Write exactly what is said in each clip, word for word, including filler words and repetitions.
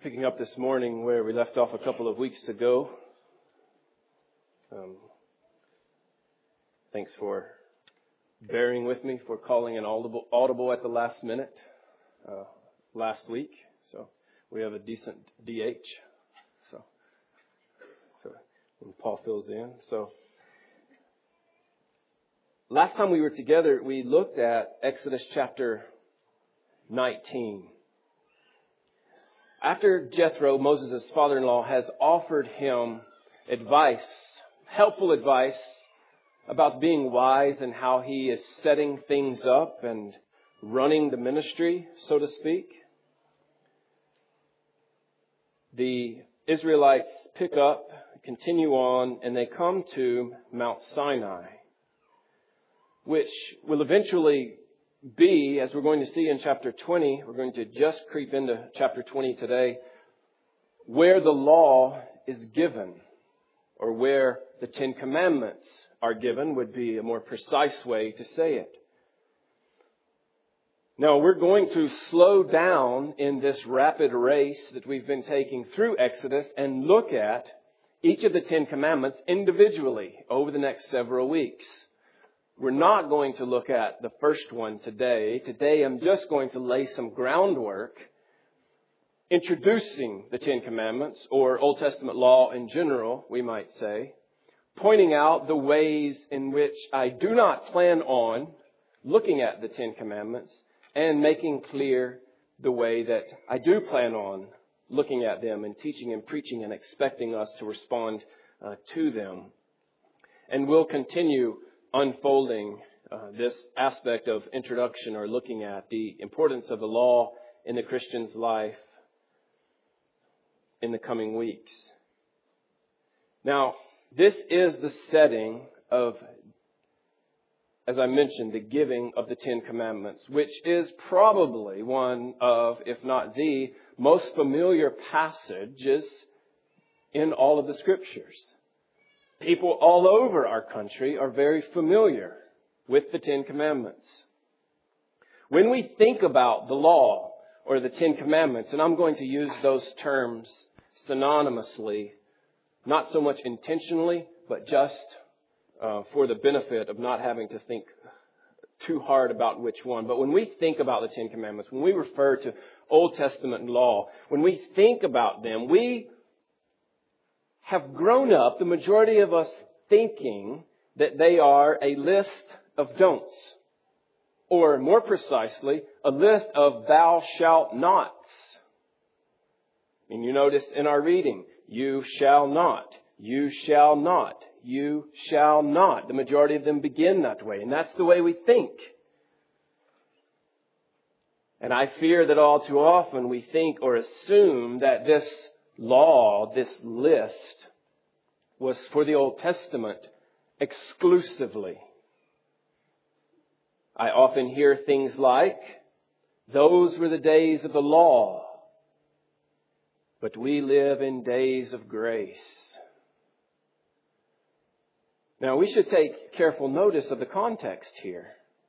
Picking up this morning where we left off a couple of weeks ago. Um, thanks for bearing with me for calling an audible, audible at the last minute uh, last week. So we have a decent D H. So, so when Paul fills in. So last time we were together, we looked at Exodus chapter nineteen. After Jethro, Moses' father-in-law, has offered him advice, helpful advice about being wise and how he is setting things up and running the ministry, so to speak, the Israelites pick up, continue on, and they come to Mount Sinai, which will eventually be, as we're going to see in chapter twenty, we're going to just creep into chapter twenty today, where the law is given, or where the Ten Commandments are given, would be a more precise way to say it. Now, we're going to slow down in this rapid race that we've been taking through Exodus and look at each of the Ten Commandments individually over the next several weeks. We're not going to look at the first one today. Today I'm just going to lay some groundwork introducing the Ten Commandments, or Old Testament law in general, we might say, pointing out the ways in which I do not plan on looking at the Ten Commandments, and making clear the way that I do plan on looking at them and teaching and preaching and expecting us to respond uh, to them. And we'll continue unfolding uh, this aspect of introduction, or looking at the importance of the law in the Christian's life in the coming weeks. Now, this is the setting of, as I mentioned, the giving of the Ten Commandments, which is probably one of, if not the most familiar passages in all of the Scriptures. People all over our country are very familiar with the Ten Commandments. When we think about the law or the Ten Commandments, and I'm going to use those terms synonymously, not so much intentionally, but just uh, for the benefit of not having to think too hard about which one. But when we think about the Ten Commandments, when we refer to Old Testament law, when we think about them, we have grown up, the majority of us, thinking that they are a list of don'ts. Or more precisely, a list of thou shalt nots. And you notice in our reading, you shall not, you shall not, you shall not. The majority of them begin that way, and that's the way we think. And I fear that all too often we think or assume that this law, this list, was for the Old Testament exclusively. I often hear things like, those were the days of the law, but we live in days of grace. Now, we should take careful notice of the context here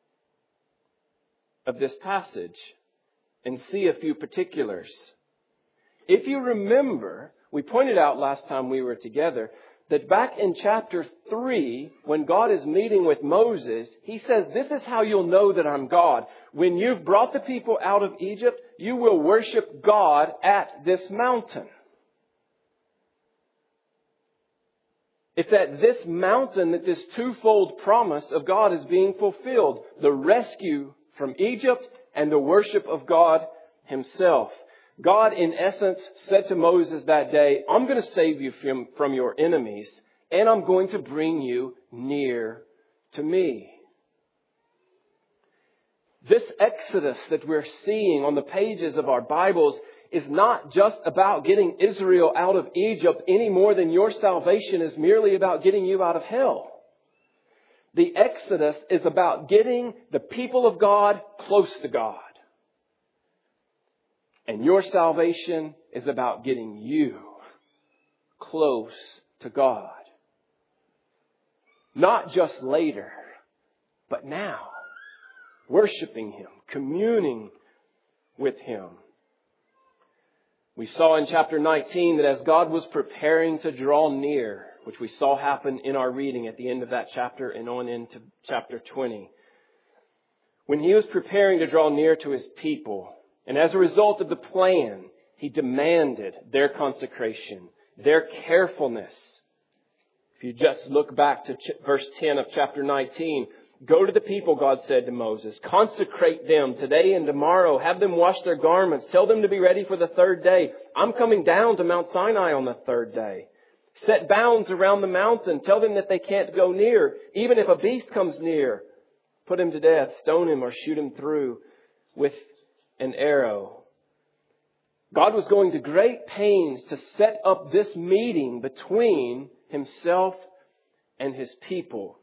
of this passage and see a few particulars. If you remember, we pointed out last time we were together that back in chapter three, when God is meeting with Moses, He says, this is how you'll know that I'm God. When you've brought the people out of Egypt, you will worship God at this mountain. It's at this mountain that this twofold promise of God is being fulfilled. The rescue from Egypt and the worship of God Himself. God, in essence, said to Moses that day, I'm going to save you from, from your enemies, and I'm going to bring you near to me. This Exodus that we're seeing on the pages of our Bibles is not just about getting Israel out of Egypt any more than your salvation is merely about getting you out of hell. The Exodus is about getting the people of God close to God. And your salvation is about getting you close to God. Not just later, but now. Worshiping Him, communing with Him. We saw in chapter nineteen that as God was preparing to draw near, which we saw happen in our reading at the end of that chapter and on into chapter twenty, when He was preparing to draw near to His people, and as a result of the plan, He demanded their consecration, their carefulness. If you just look back to ch- verse ten of chapter nineteen, go to the people, God said to Moses, consecrate them today and tomorrow. Have them wash their garments. Tell them to be ready for the third day. I'm coming down to Mount Sinai on the third day. Set bounds around the mountain. Tell them that they can't go near. Even if a beast comes near, put him to death, stone him, or shoot him through with an arrow. God was going to great pains to set up this meeting between Himself and His people.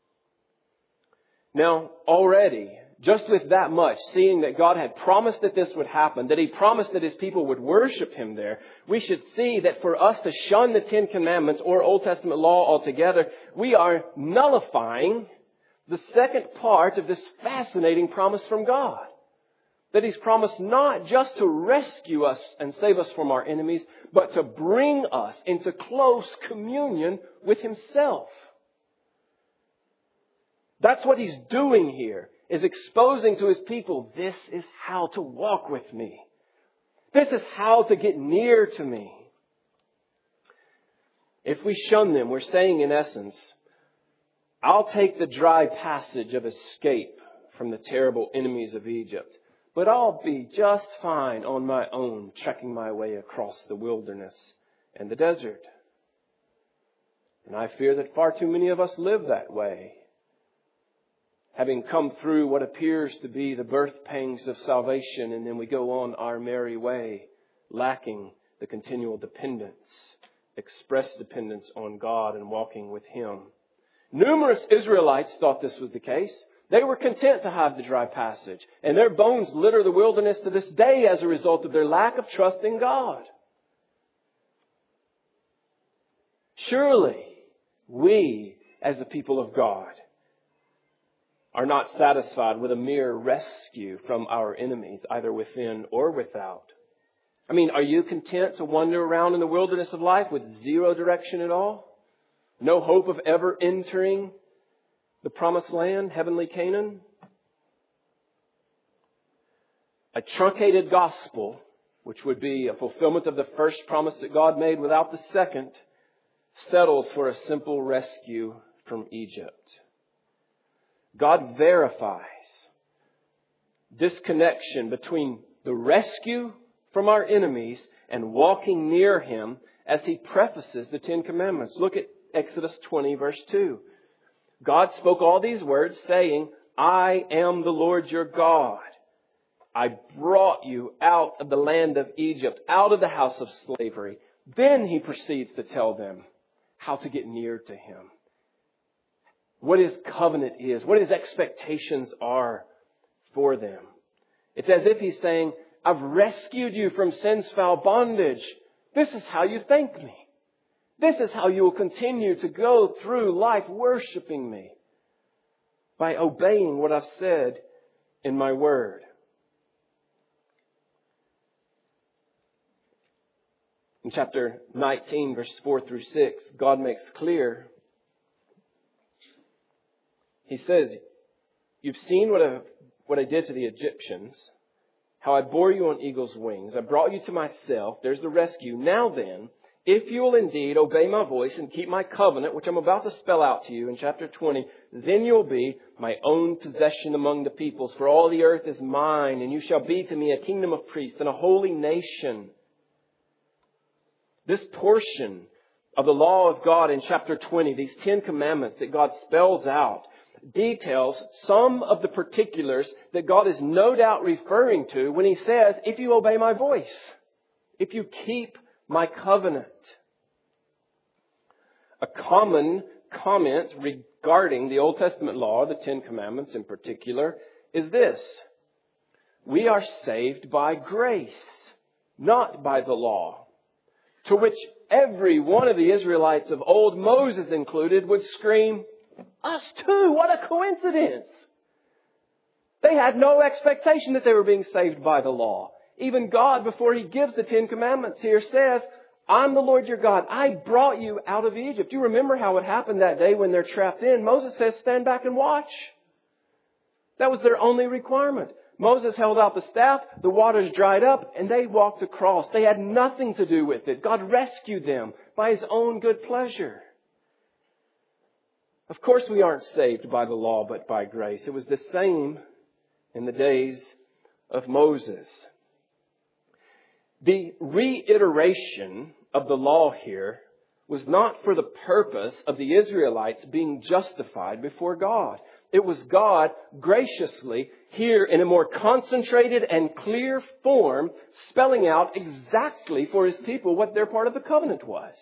Now, already, just with that much, seeing that God had promised that this would happen, that He promised that His people would worship Him there, we should see that for us to shun the Ten Commandments or Old Testament law altogether, we are nullifying the second part of this fascinating promise from God. That He's promised not just to rescue us and save us from our enemies, but to bring us into close communion with Himself. That's what He's doing here, is exposing to His people, this is how to walk with me. This is how to get near to me. If we shun them, we're saying in essence, I'll take the dry passage of escape from the terrible enemies of Egypt, but I'll be just fine on my own, trekking my way across the wilderness and the desert. And I fear that far too many of us live that way, having come through what appears to be the birth pangs of salvation, and then we go on our merry way, lacking the continual dependence, express dependence on God and walking with Him. Numerous Israelites thought this was the case. They were content to have the dry passage, and their bones litter the wilderness to this day as a result of their lack of trust in God. Surely, we, as the people of God, are not satisfied with a mere rescue from our enemies, either within or without. I mean, are you content to wander around in the wilderness of life with zero direction at all? No hope of ever entering the promised land, heavenly Canaan? A truncated gospel, which would be a fulfillment of the first promise that God made without the second, settles for a simple rescue from Egypt. God verifies this connection between the rescue from our enemies and walking near Him as He prefaces the Ten Commandments. Look at Exodus twenty, verse two. God spoke all these words saying, I am the Lord your God. I brought you out of the land of Egypt, out of the house of slavery. Then He proceeds to tell them how to get near to Him, what His covenant is, what His expectations are for them. It's as if He's saying, I've rescued you from sin's foul bondage. This is how you thank me. This is how you will continue to go through life worshiping me, by obeying what I've said in my word. In chapter nineteen, verses four through six, God makes clear, He says, you've seen what I, what I did to the Egyptians, how I bore you on eagle's wings. I brought you to myself. There's the rescue. Now then, if you will indeed obey my voice and keep my covenant, which I'm about to spell out to you in chapter twenty, then you'll be my own possession among the peoples. For all the earth is mine, and you shall be to me a kingdom of priests and a holy nation. This portion of the law of God in chapter twenty, these Ten Commandments that God spells out, details some of the particulars that God is no doubt referring to when He says, if you obey my voice, if you keep my covenant. A common comment regarding the Old Testament law, the Ten Commandments in particular, is this: we are saved by grace, not by the law. To which every one of the Israelites of old, Moses included, would scream, us too, what a coincidence! They had no expectation that they were being saved by the law. Even God, before He gives the Ten Commandments here, says, I'm the Lord your God. I brought you out of Egypt. You remember how it happened that day when they're trapped in. Moses says, stand back and watch. That was their only requirement. Moses held out the staff, the waters dried up, and they walked across. They had nothing to do with it. God rescued them by His own good pleasure. Of course we aren't saved by the law, but by grace. It was the same in the days of Moses. The reiteration of the law here was not for the purpose of the Israelites being justified before God. It was God graciously, here in a more concentrated and clear form, spelling out exactly for His people what their part of the covenant was.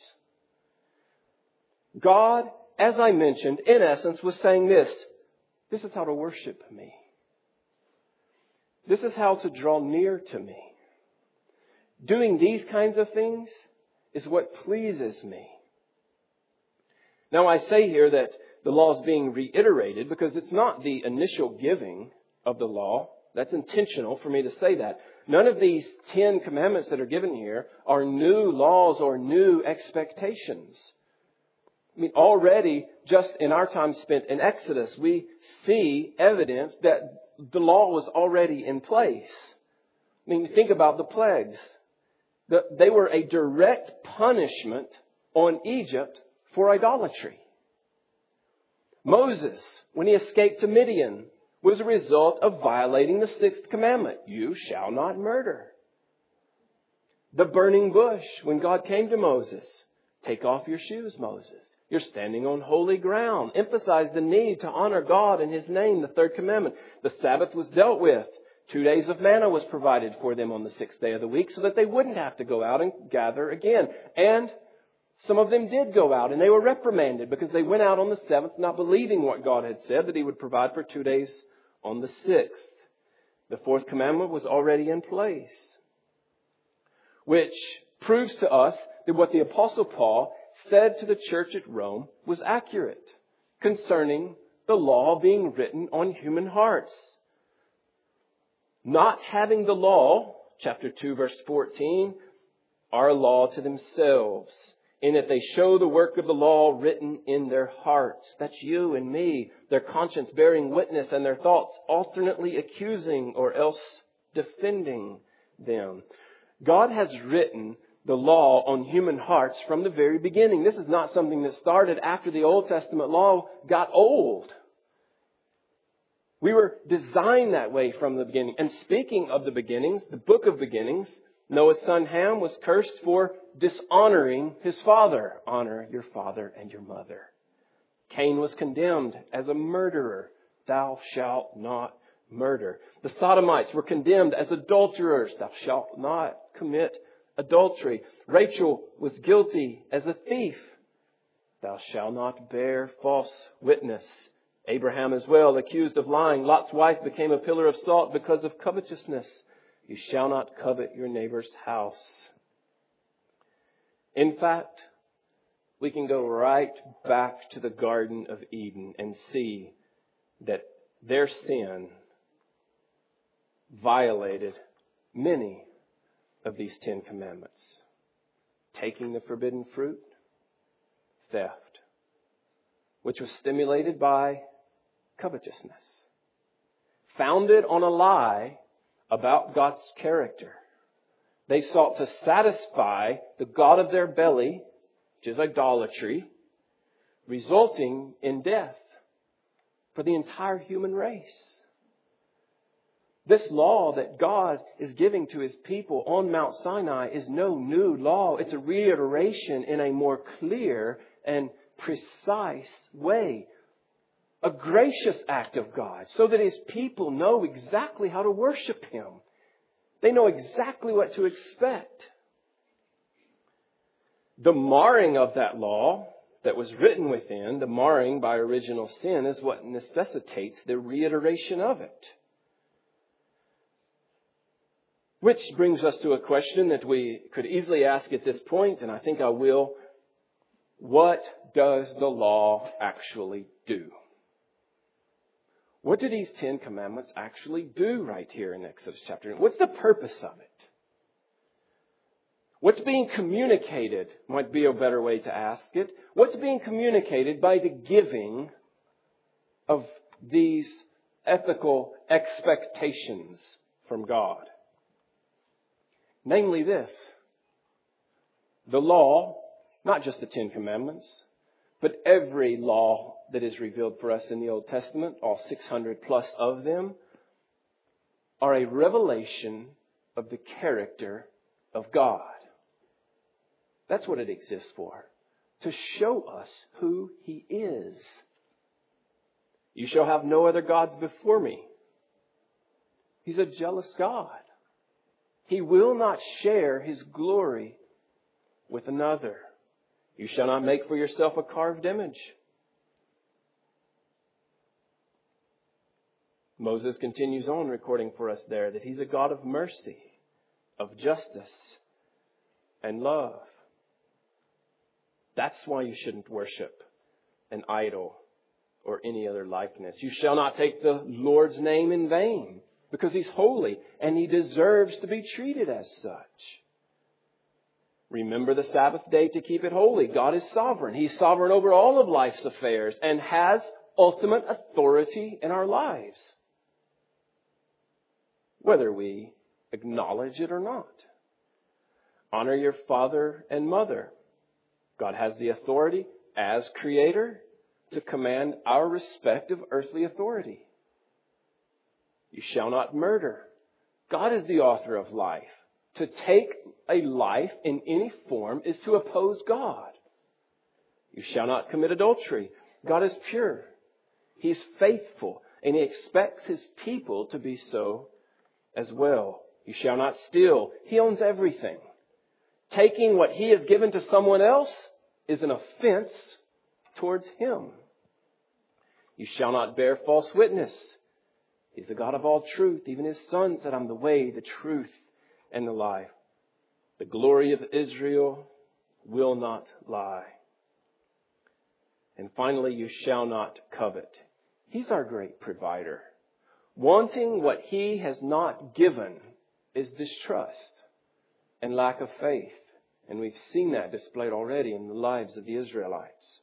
God, as I mentioned, in essence was saying this, this is how to worship me. This is how to draw near to me. Doing these kinds of things is what pleases me. Now I say here that the law is being reiterated because it's not the initial giving of the law. That's intentional for me to say that. None of these Ten Commandments that are given here are new laws or new expectations. I mean, already, just in our time spent in Exodus, we see evidence that the law was already in place. I mean, think about the plagues. The, they were a direct punishment on Egypt for idolatry. Moses, when he escaped to Midian, was a result of violating the sixth commandment. You shall not murder. The burning bush, when God came to Moses, take off your shoes, Moses. You're standing on holy ground. Emphasize the need to honor God and His name, the third commandment. The Sabbath was dealt with. Two days of manna was provided for them on the sixth day of the week so that they wouldn't have to go out and gather again. And some of them did go out and they were reprimanded because they went out on the seventh not believing what God had said, that He would provide for two days on the sixth. The fourth commandment was already in place, which proves to us that what the Apostle Paul said to the church at Rome was accurate concerning the law being written on human hearts. Not having the law, chapter two, verse fourteen, are a law to themselves, in that they show the work of the law written in their hearts. That's you and me, their conscience bearing witness and their thoughts alternately accusing or else defending them. God has written the law on human hearts from the very beginning. This is not something that started after the Old Testament law got old. We were designed that way from the beginning. And speaking of the beginnings, the book of beginnings, Noah's son Ham was cursed for dishonoring his father. Honor your father and your mother. Cain was condemned as a murderer. Thou shalt not murder. The Sodomites were condemned as adulterers. Thou shalt not commit adultery. Rachel was guilty as a thief. Thou shalt not bear false witness. Abraham as well, accused of lying. Lot's wife became a pillar of salt because of covetousness. You shall not covet your neighbor's house. In fact, we can go right back to the Garden of Eden and see that their sin violated many of these Ten Commandments. Taking the forbidden fruit, theft, which was stimulated by covetousness, founded on a lie about God's character. They sought to satisfy the god of their belly, which is idolatry, resulting in death for the entire human race. This law that God is giving to His people on Mount Sinai is no new law. It's a reiteration in a more clear and precise way. A gracious act of God so that His people know exactly how to worship Him. They know exactly what to expect. The marring of that law that was written within, the marring by original sin, is what necessitates the reiteration of it. Which brings us to a question that we could easily ask at this point, and I think I will. What does the law actually do? What do these Ten Commandments actually do right here in Exodus chapter? What's the purpose of it? What's being communicated might be a better way to ask it. What's being communicated by the giving of these ethical expectations from God? Namely this: the law, not just the Ten Commandments, but every law that is revealed for us in the Old Testament, all six hundred plus of them, are a revelation of the character of God. That's what it exists for. To show us who He is. You shall have no other gods before me. He's a jealous God. He will not share His glory with another. You shall not make for yourself a carved image. Moses continues on recording for us there that He's a God of mercy, of justice, and love. That's why you shouldn't worship an idol or any other likeness. You shall not take the Lord's name in vain, because He's holy and He deserves to be treated as such. Remember the Sabbath day to keep it holy. God is sovereign. He's sovereign over all of life's affairs and has ultimate authority in our lives, whether we acknowledge it or not. Honor your father and mother. God has the authority as Creator to command our respect of earthly authority. You shall not murder. God is the author of life. To take a life in any form is to oppose God. You shall not commit adultery. God is pure. He's faithful, and He expects His people to be so as well. You shall not steal. He owns everything. Taking what He has given to someone else is an offense towards Him. You shall not bear false witness. He's the God of all truth. Even His Son said, I'm the way, the truth, and the life. The glory of Israel will not lie. And finally, you shall not covet. He's our great provider. Wanting what He has not given is distrust and lack of faith. And we've seen that displayed already in the lives of the Israelites.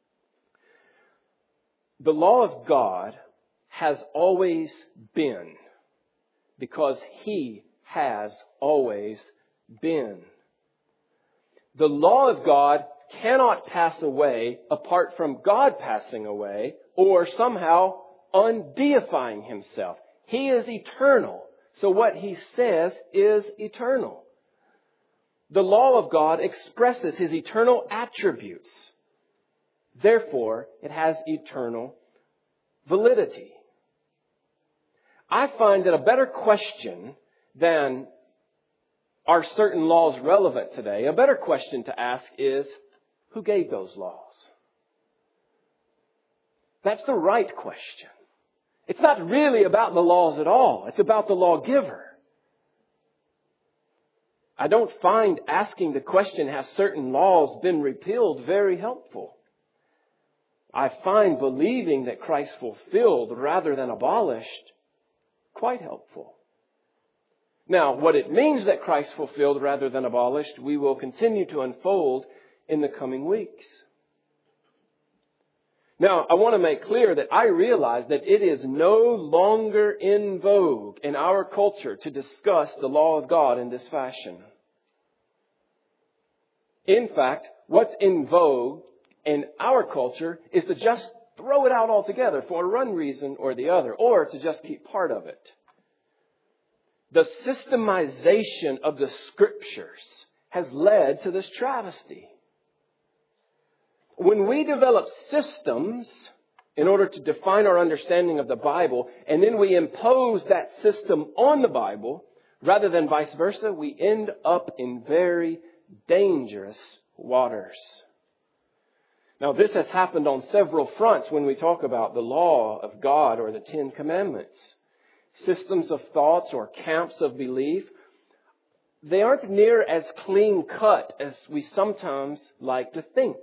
The law of God has always been, because He has always been. The law of God cannot pass away apart from God passing away or somehow undeifying Himself. He is eternal. So what He says is eternal. The law of God expresses His eternal attributes. Therefore, it has eternal validity. I find that a better question than are certain laws relevant today, a better question to ask is, who gave those laws? That's the right question. It's not really about the laws at all. It's about the lawgiver. I don't find asking the question, have certain laws been repealed, very helpful. I find believing that Christ fulfilled rather than abolished quite helpful. Now, what it means that Christ fulfilled rather than abolished, we will continue to unfold in the coming weeks. Now, I want to make clear that I realize that it is no longer in vogue in our culture to discuss the law of God in this fashion. In fact, what's in vogue in our culture is to just throw it out altogether for one reason or the other, or to just keep part of it. The systemization of the Scriptures has led to this travesty. When we develop systems in order to define our understanding of the Bible, and then we impose that system on the Bible, rather than vice versa, we end up in very dangerous waters. Now, this has happened on several fronts when we talk about the law of God or the Ten Commandments. Systems of thoughts or camps of belief, they aren't near as clean cut as we sometimes like to think.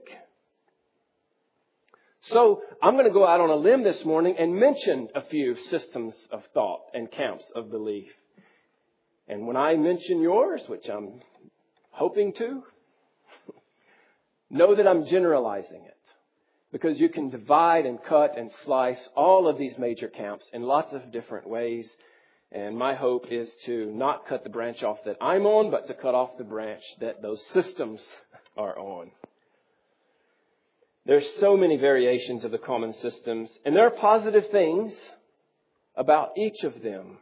So I'm going to go out on a limb this morning and mention a few systems of thought and camps of belief. And when I mention yours, which I'm hoping to, know that I'm generalizing it. Because you can divide and cut and slice all of these major camps in lots of different ways. And my hope is to not cut the branch off that I'm on, but to cut off the branch that those systems are on. There's so many variations of the common systems, and there are positive things about each of them.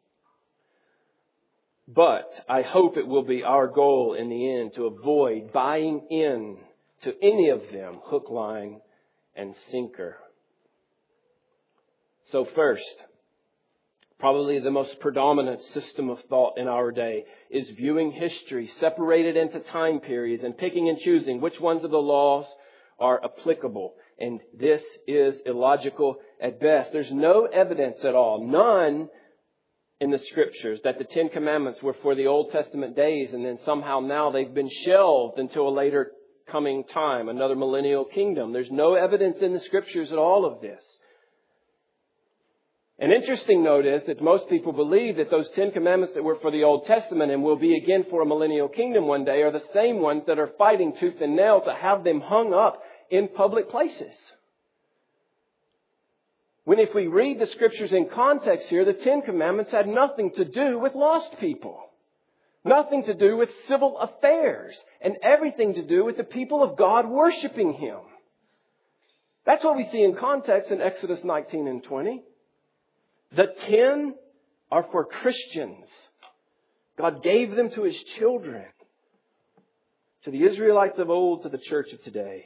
But I hope it will be our goal in the end to avoid buying in to any of them, hook, line, and sinker. So first, probably the most predominant system of thought in our day is viewing history separated into time periods and picking and choosing which ones of the laws are applicable. And this is illogical at best. There's no evidence at all, none in the Scriptures, that the Ten Commandments were for the Old Testament days and then somehow now they've been shelved until a later coming time, another millennial kingdom. There's no evidence in the Scriptures at all of this. An interesting note is that most people believe that those Ten Commandments that were for the Old Testament and will be again for a millennial kingdom one day are the same ones that are fighting tooth and nail to have them hung up in public places. When if we read the Scriptures in context here, the Ten Commandments had nothing to do with lost people. Nothing to do with civil affairs. And everything to do with the people of God worshiping Him. That's what we see in context in Exodus nineteen and twenty. The ten are for Christians. God gave them to His children. To the Israelites of old, to the church of today.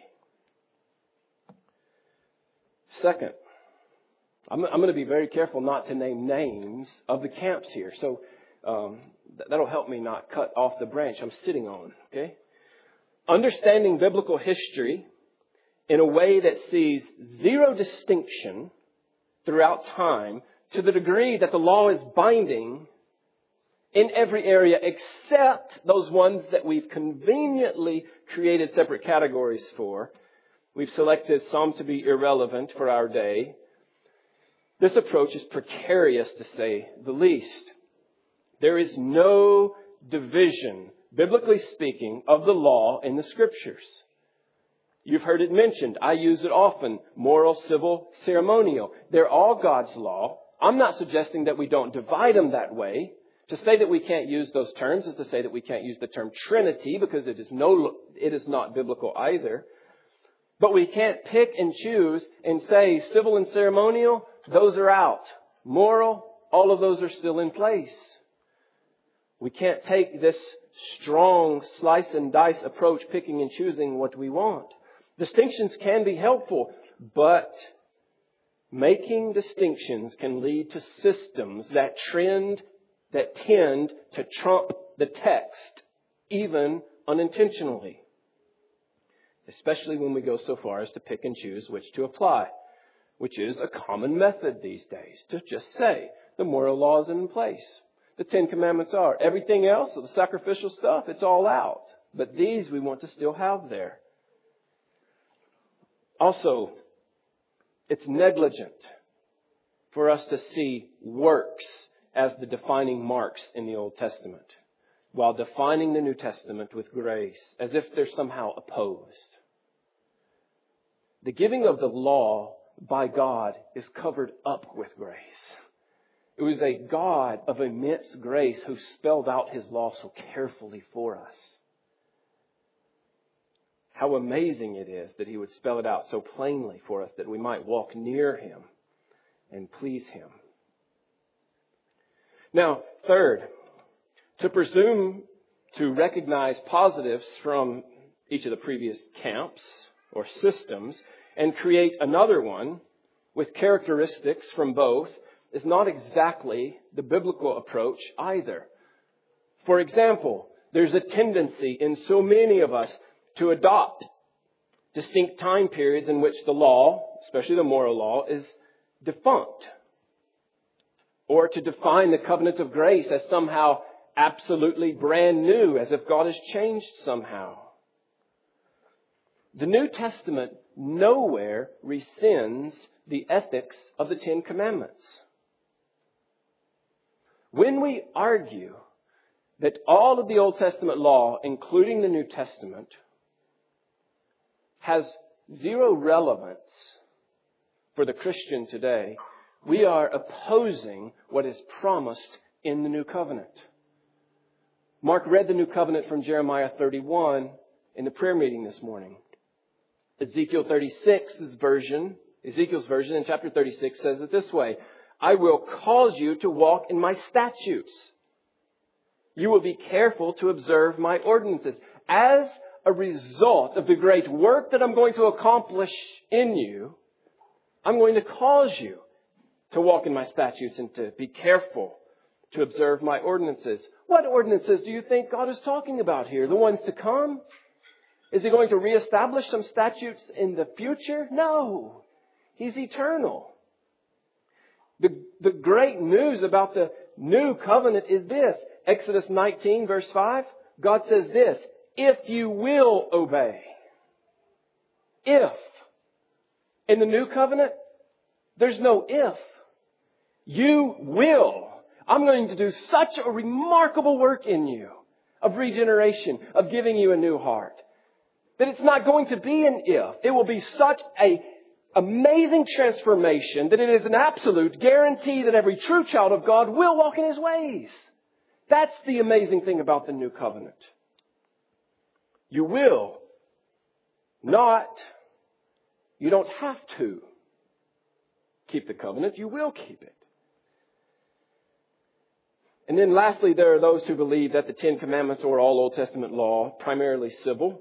Second, I'm, I'm going to be very careful not to name names of the camps here. So um, that'll help me not cut off the branch I'm sitting on. Okay? Understanding biblical history in a way that sees zero distinction throughout time, to the degree that the law is binding in every area except those ones that we've conveniently created separate categories for. We've selected some to be irrelevant for our day. This approach is precarious, to say the least. There is no division, biblically speaking, of the law in the Scriptures. You've heard it mentioned. I use it often. Moral, civil, ceremonial. They're all God's law. I'm not suggesting that we don't divide them that way. To say that we can't use those terms is to say that we can't use the term Trinity, because it is no, it is not biblical either. But we can't pick and choose and say civil and ceremonial, those are out. Moral, all of those are still in place. We can't take this strong slice and dice approach, picking and choosing what we want. Distinctions can be helpful, but making distinctions can lead to systems that trend, that tend to trump the text, even unintentionally. Especially when we go so far as to pick and choose which to apply, which is a common method these days, to just say the moral law is in place. The Ten Commandments are. Everything else, the sacrificial stuff, it's all out. But these we want to still have there. Also, it's negligent for us to see works as the defining marks in the Old Testament, while defining the New Testament with grace, as if they're somehow opposed. The giving of the law by God is covered up with grace. It was a God of immense grace who spelled out His law so carefully for us. How amazing it is that He would spell it out so plainly for us that we might walk near Him and please Him. Now, third, to presume to recognize positives from each of the previous camps or systems and create another one with characteristics from both is not exactly the biblical approach either. For example, there's a tendency in so many of us to adopt distinct time periods in which the law, especially the moral law, is defunct. Or to define the covenant of grace as somehow absolutely brand new, as if God has changed somehow. The New Testament nowhere rescinds the ethics of the Ten Commandments. When we argue that all of the Old Testament law, including the New Testament, has zero relevance for the Christian today, we are opposing what is promised in the New Covenant. Mark read the New Covenant from Jeremiah thirty-one in the prayer meeting this morning. Ezekiel thirty-six's version, Ezekiel's version in chapter thirty-six says it this way: I will cause you to walk in my statutes. You will be careful to observe my ordinances. As a result of the great work that I'm going to accomplish in you, I'm going to cause you to walk in my statutes and to be careful to observe my ordinances. What ordinances do you think God is talking about here? The ones to come? Is He going to reestablish some statutes in the future? No. He's eternal. The, the great news about the new covenant is this. Exodus nineteen verse five, God says this: if you will obey. If. In the new covenant, there's no if. You will. I'm going to do such a remarkable work in you of regeneration, of giving you a new heart, that it's not going to be an if. It will be such a amazing transformation that it is an absolute guarantee that every true child of God will walk in His ways. That's the amazing thing about the new covenant. You will. Not, you don't have to keep the covenant. You will keep it. And then lastly, there are those who believe that the Ten Commandments, or all Old Testament law, primarily civil,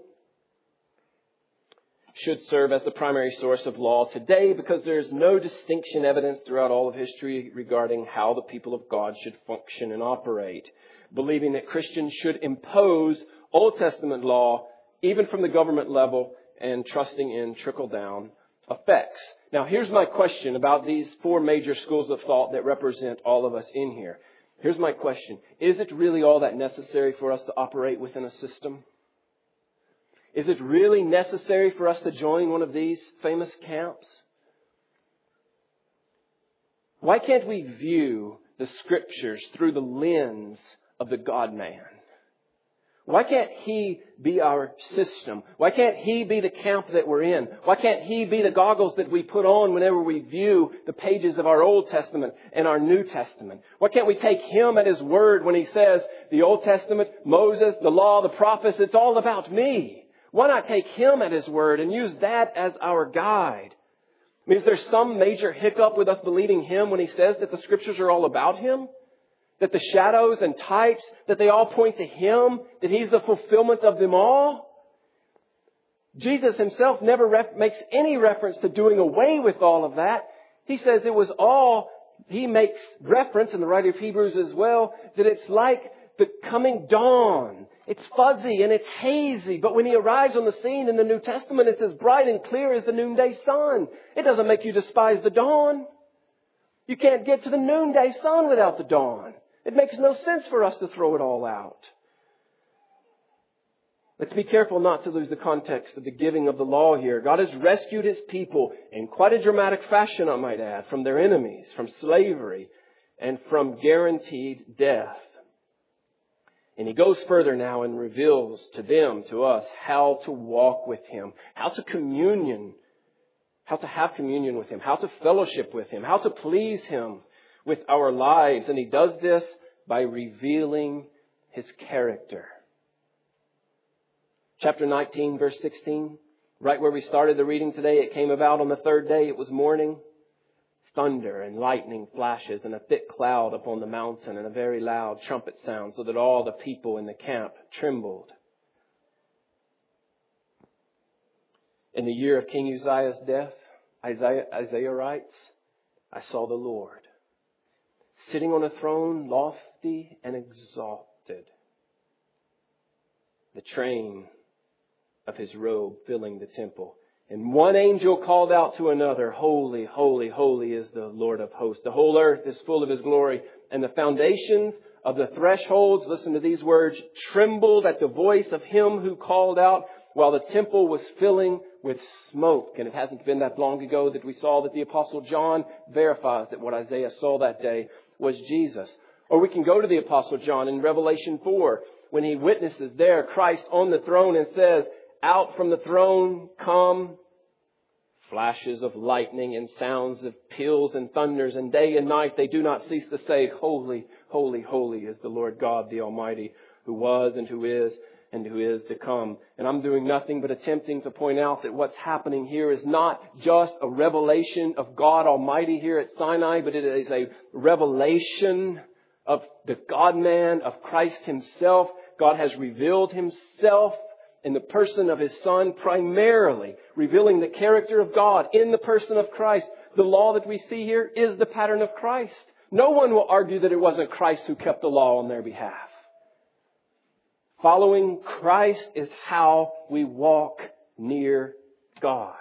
should serve as the primary source of law today, because there is no distinction evidenced throughout all of history regarding how the people of God should function and operate. Believing that Christians should impose Old Testament law even from the government level, and trusting in trickle-down effects. Now, here's my question about these four major schools of thought that represent all of us in here. Here's my question. Is it really all that necessary for us to operate within a system? Is it really necessary for us to join one of these famous camps? Why can't we view the Scriptures through the lens of the God-man? Why can't He be our system? Why can't He be the camp that we're in? Why can't He be the goggles that we put on whenever we view the pages of our Old Testament and our New Testament? Why can't we take Him at His word when He says the Old Testament, Moses, the law, the prophets, it's all about me? Why not take Him at His word and use that as our guide? I mean, is there some major hiccup with us believing Him when He says that the Scriptures are all about Him? That the shadows and types, that they all point to Him, that He's the fulfillment of them all? Jesus Himself never ref- makes any reference to doing away with all of that. He says it was all, He makes reference, in the writer of Hebrews as well, that it's like the coming dawn. It's fuzzy and it's hazy, but when He arrives on the scene in the New Testament, it's as bright and clear as the noonday sun. It doesn't make you despise the dawn. You can't get to the noonday sun without the dawn. It makes no sense for us to throw it all out. Let's be careful not to lose the context of the giving of the law here. God has rescued His people in quite a dramatic fashion, I might add, from their enemies, from slavery, and from guaranteed death. And He goes further now and reveals to them, to us, how to walk with Him, how to communion, how to have communion with Him, how to fellowship with Him, how to please Him with our lives. And He does this by revealing His character. Chapter nineteen, verse sixteen, right where we started the reading today, it came about on the third day, it was morning. Thunder and lightning flashes and a thick cloud upon the mountain and a very loud trumpet sound, so that all the people in the camp trembled. In the year of King Uzziah's death, Isaiah, Isaiah writes, I saw the Lord sitting on a throne, lofty and exalted, the train of His robe filling the temple. And one angel called out to another, Holy, holy, holy is the Lord of hosts. The whole earth is full of His glory. And the foundations of the thresholds, listen to these words, trembled at the voice of Him who called out, while the temple was filling with smoke. And it hasn't been that long ago that we saw that the Apostle John verifies that what Isaiah saw that day was Jesus. Or we can go to the Apostle John in Revelation four when he witnesses there Christ on the throne and says, out from the throne come flashes of lightning and sounds of peals and thunders, and day and night they do not cease to say, holy, holy, holy is the Lord God the Almighty, who was and who is and who is to come. And I'm doing nothing but attempting to point out that what's happening here is not just a revelation of God Almighty here at Sinai, but it is a revelation of the God-man, of Christ Himself. God has revealed Himself in the person of His Son, primarily revealing the character of God in the person of Christ. The law that we see here is the pattern of Christ. No one will argue that it wasn't Christ who kept the law on their behalf. Following Christ is how we walk near God.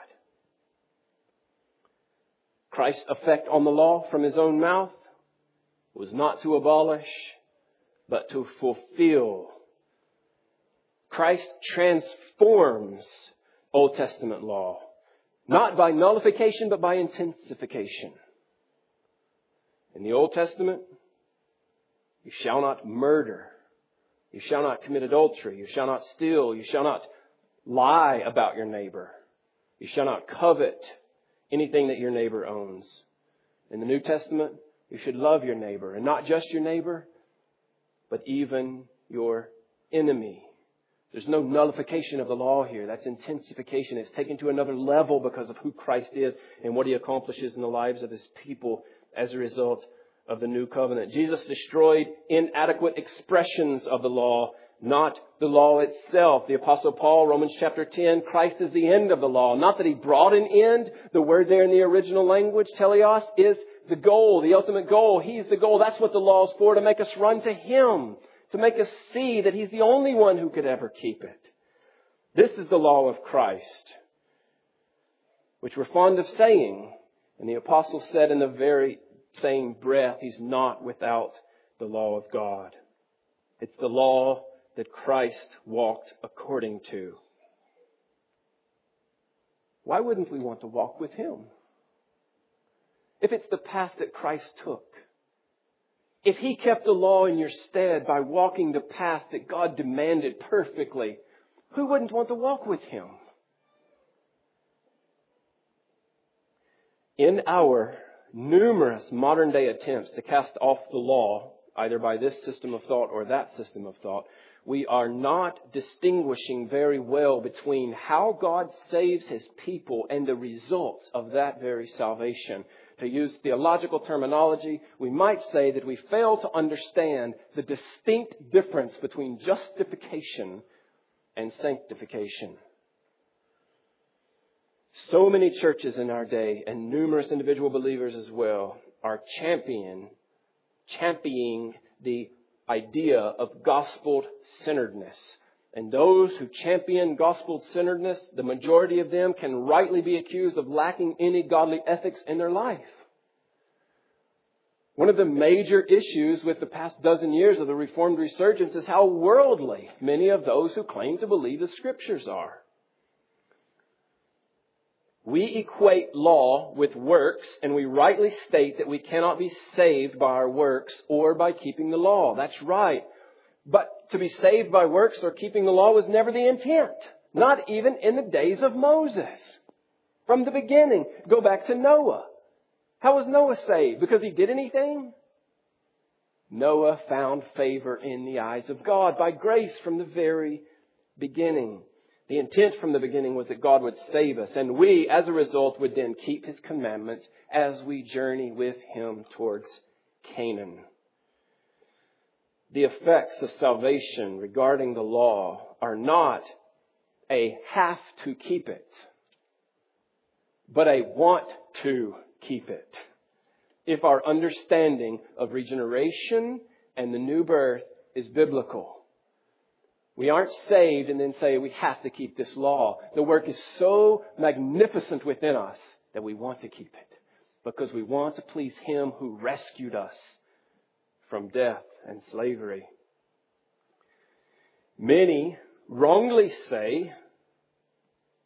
Christ's effect on the law from His own mouth was not to abolish, but to fulfill. Christ transforms Old Testament law, not by nullification, but by intensification. In the Old Testament, you shall not murder. You shall not commit adultery. You shall not steal. You shall not lie about your neighbor. You shall not covet anything that your neighbor owns. In the New Testament, you should love your neighbor, and not just your neighbor, but even your enemy. There's no nullification of the law here. That's intensification. It's taken to another level because of who Christ is and what He accomplishes in the lives of His people as a result of the new covenant. Jesus destroyed inadequate expressions of the law, not the law itself. The Apostle Paul, Romans chapter ten, Christ is the end of the law. Not that He brought an end. The word there in the original language, teleos, is the goal, the ultimate goal. He's the goal. That's what the law is for, to make us run to Him, to make us see that He's the only one who could ever keep it. This is the law of Christ, which we're fond of saying. And the apostle said in the very same breath, he's not without the law of God. It's the law that Christ walked according to. Why wouldn't we want to walk with Him? If it's the path that Christ took, if He kept the law in your stead by walking the path that God demanded perfectly, who wouldn't want to walk with Him? In our numerous modern day attempts to cast off the law, either by this system of thought or that system of thought, we are not distinguishing very well between how God saves His people and the results of that very salvation. To use theological terminology, we might say that we fail to understand the distinct difference between justification and sanctification. So many churches in our day, and numerous individual believers as well, are champion, championing the idea of gospel-centeredness. And those who champion gospel-centeredness, the majority of them can rightly be accused of lacking any godly ethics in their life. One of the major issues with the past dozen years of the Reformed resurgence is how worldly many of those who claim to believe the Scriptures are. We equate law with works, and we rightly state that we cannot be saved by our works or by keeping the law. That's right. But to be saved by works or keeping the law was never the intent. Not even in the days of Moses. From the beginning, go back to Noah. How was Noah saved? Because he did anything? Noah found favor in the eyes of God by grace from the very beginning. The intent from the beginning was that God would save us, and we, as a result, would then keep His commandments as we journey with Him towards Canaan. The effects of salvation regarding the law are not a have to keep it, but a want to keep it. If our understanding of regeneration and the new birth is biblical. We aren't saved and then say we have to keep this law. The work is so magnificent within us that we want to keep it because we want to please Him who rescued us from death and slavery. Many wrongly say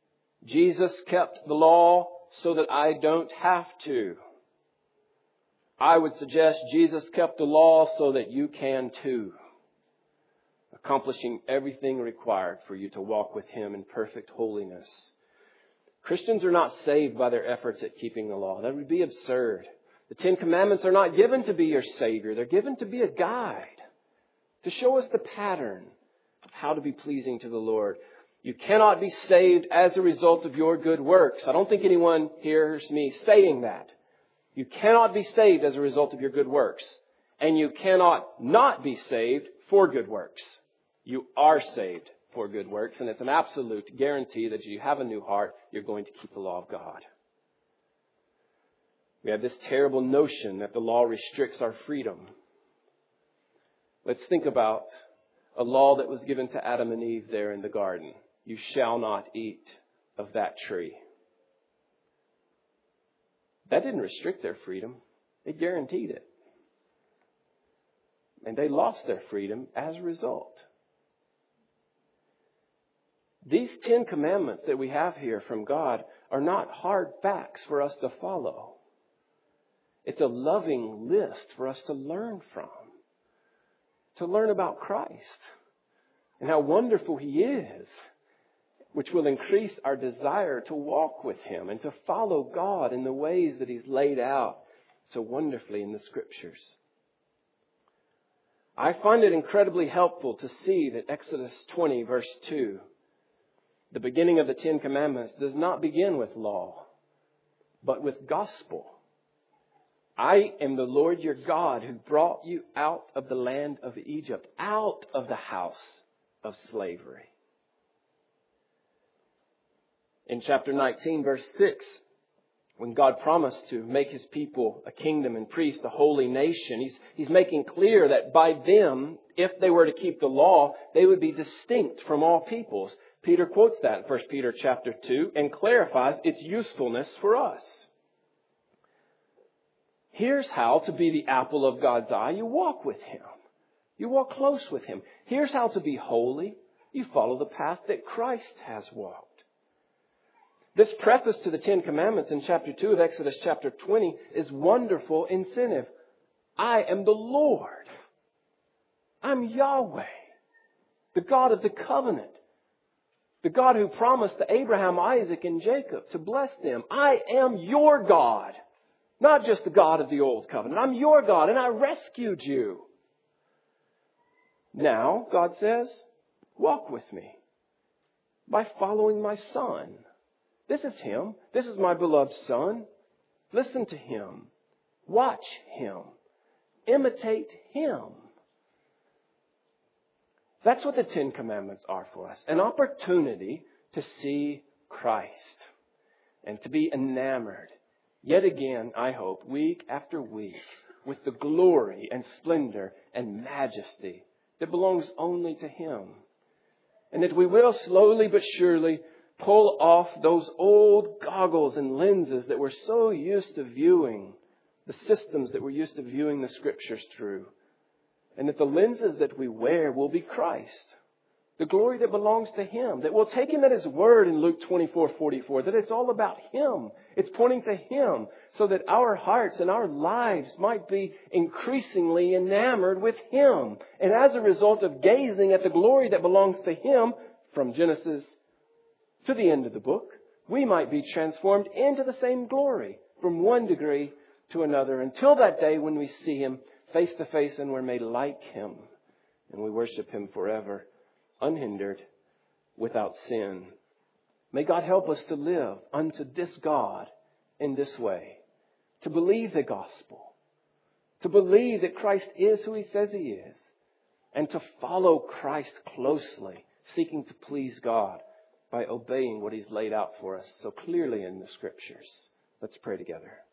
Jesus kept the law so that I don't have to. I would suggest Jesus kept the law so that you can too, accomplishing everything required for you to walk with Him in perfect holiness. Christians are not saved by their efforts at keeping the law. That would be absurd. The Ten Commandments are not given to be your Savior. They're given to be a guide, to show us the pattern of how to be pleasing to the Lord. You cannot be saved as a result of your good works. I don't think anyone hears me saying that. You cannot be saved as a result of your good works. And you cannot not be saved for good works. You are saved for good works. And it's an absolute guarantee that if you have a new heart, you're going to keep the law of God. We have this terrible notion that the law restricts our freedom. Let's think about a law that was given to Adam and Eve there in the garden. You shall not eat of that tree. That didn't restrict their freedom. It guaranteed it. And they lost their freedom as a result. These Ten Commandments that we have here from God are not hard facts for us to follow. It's a loving list for us to learn from. To learn about Christ and how wonderful He is, which will increase our desire to walk with Him and to follow God in the ways that He's laid out so wonderfully in the Scriptures. I find it incredibly helpful to see that Exodus twenty verse two, the beginning of the Ten Commandments, does not begin with law, but with gospel. I am the Lord your God who brought you out of the land of Egypt, out of the house of slavery. In chapter nineteen, verse six, when God promised to make His people a kingdom and priests, a holy nation, He's, he's making clear that by them, if they were to keep the law, they would be distinct from all peoples. Peter quotes that in First Peter chapter two and clarifies its usefulness for us. Here's how to be the apple of God's eye. You walk with Him. You walk close with Him. Here's how to be holy. You follow the path that Christ has walked. This preface to the Ten Commandments in chapter two of Exodus chapter twenty is wonderful incentive. I am the Lord. I'm Yahweh, the God of the covenant. The God who promised to Abraham, Isaac, and Jacob to bless them. I am your God. Not just the God of the old covenant. I'm your God and I rescued you. Now, God says, walk with me by following my Son. This is Him. This is my beloved Son. Listen to Him. Watch Him. Imitate Him. That's what the Ten Commandments are for us. An opportunity to see Christ and to be enamored. Yet again, I hope, week after week, with the glory and splendor and majesty that belongs only to Him. And that we will slowly but surely pull off those old goggles and lenses that we're so used to viewing, the systems that we're used to viewing the Scriptures through. And that the lenses that we wear will be Christ. The glory that belongs to Him. That we'll take Him at His word in Luke twenty-four forty-four. That it's all about Him. It's pointing to Him. So that our hearts and our lives might be increasingly enamored with Him. And as a result of gazing at the glory that belongs to Him, from Genesis to the end of the book, we might be transformed into the same glory from one degree to another. Until that day when we see Him face to face and we're made like Him. And we worship Him forever. Unhindered, without sin. May God help us to live unto this God in this way. To believe the gospel. To believe that Christ is who He says He is. And to follow Christ closely, seeking to please God by obeying what He's laid out for us so clearly in the Scriptures. Let's pray together.